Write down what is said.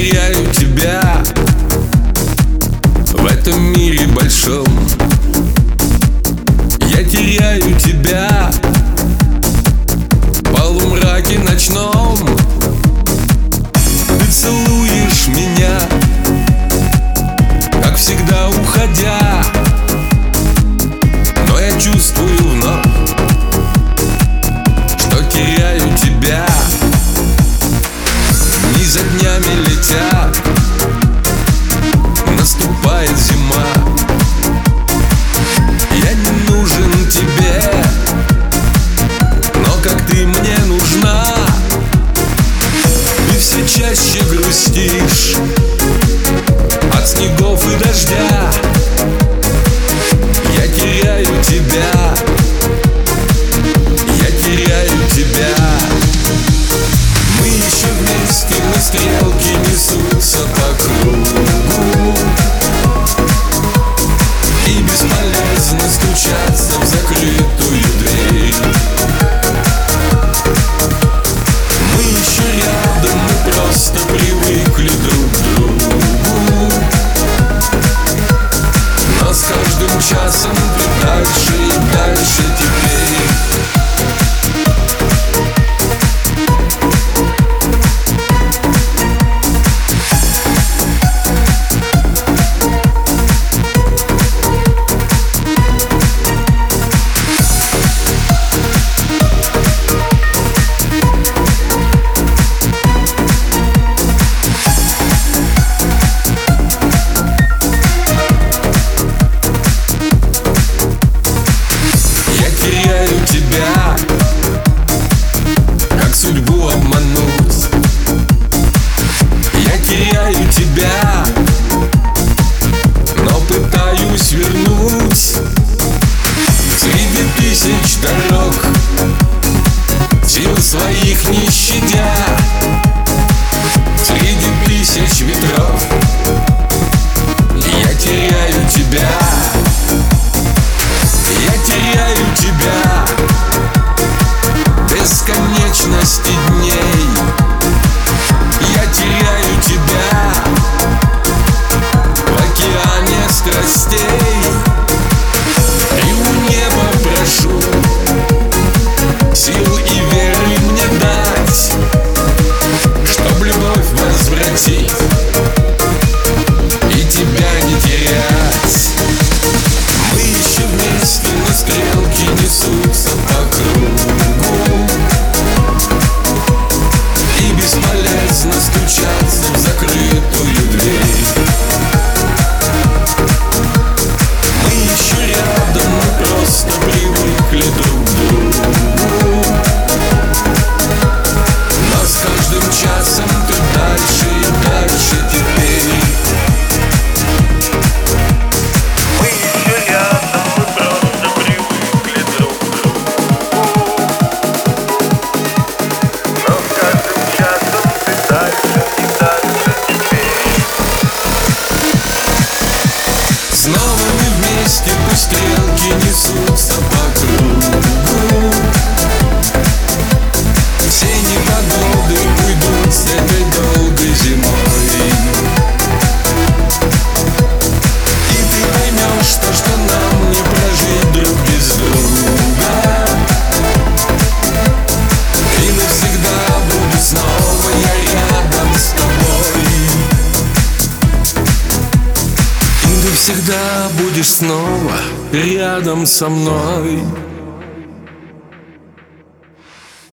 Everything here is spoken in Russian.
теряю тебя в этом мире большом. Я теряю тебя в полумраке ночном. Ты целуешь меня, как всегда уходя, но я чувствую вновь, что теряю тебя. Дни за днями летят, наступает зима. Я не нужен тебе, но как ты мне нужна. Ты все чаще грустишь от снегов и дождя. Я теряю тебя, я теряю тебя. Мы еще вместе, но стрелки несутся по кругу, и бесполезно стучаться в закрытую дверь. Мы еще рядом, мы просто привыкли друг к другу, но с каждым часом ты дальше и дальше теперь. Как судьбу обмануть? Я теряю тебя, но пытаюсь вернуть. Среди тысяч дорог, сил своих не щадя, среди тысяч ветров я теряю тебя. Я теряю тебя бесконечности дней. Я теряю тебя в океане страстей. И у неба прошу сил и веры мне дать, чтоб любовь возвратить и тебя не терять. Мы еще вместе, но стрелки несутся по кругу, и бесполезно стучаться в закрытую дверь. Мы еще рядом, мы просто привыкли друг к другу, но с каждым часом ты дальше и дальше теперь. Снова мы вместе, пусть стрелки несутся по кругу. Все непогоды уйдут с этой долгой зимой, и ты поймешь то, что нам не прожить друг без друга. И навсегда буду снова я рядом с тобой. Ты всегда будешь снова рядом со мной.